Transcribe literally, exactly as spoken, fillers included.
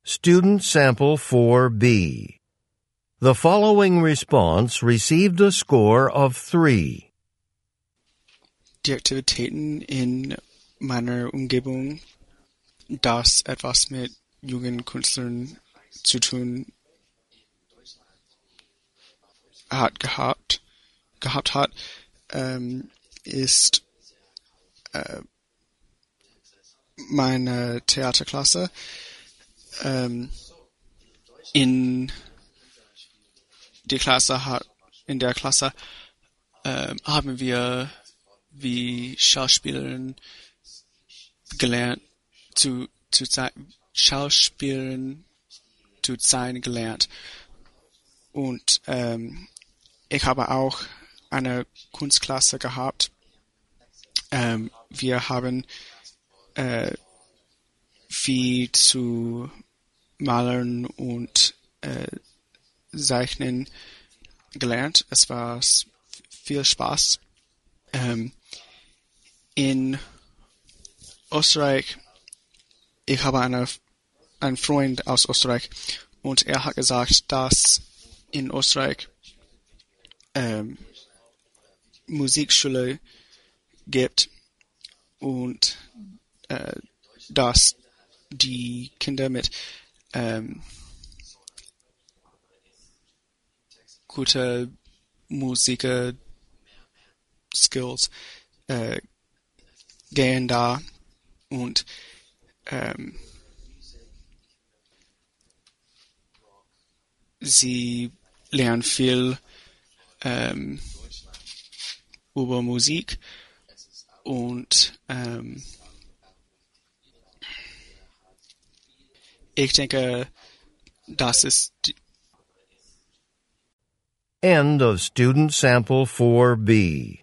Student Sample four B. The following response received a score of three. Die Aktivitäten in meiner Umgebung, das etwas mit jungen Künstlern zu tun hat gehabt, gehabt hat, ähm, ist äh, meine Theaterklasse. Ähm, in die Klasse hat, in der Klasse ähm, haben wir wie Schauspielern gelernt zu zu sein, Schauspielern zu sein gelernt. Und ähm, ich habe auch eine Kunstklasse gehabt. Ähm, wir haben äh, wie zu malen und äh, zeichnen gelernt. Es war viel Spaß. Ähm, in Österreich, ich habe eine, einen Freund aus Österreich und er hat gesagt, dass in Österreich ähm, Musikschule gibt und äh, dass die Kinder mit ähm, gute Musiker Skills äh, gehen da und ähm, sie lernen viel ähm, über Musik und ähm, ich denke, das ist die End of Student Sample four B.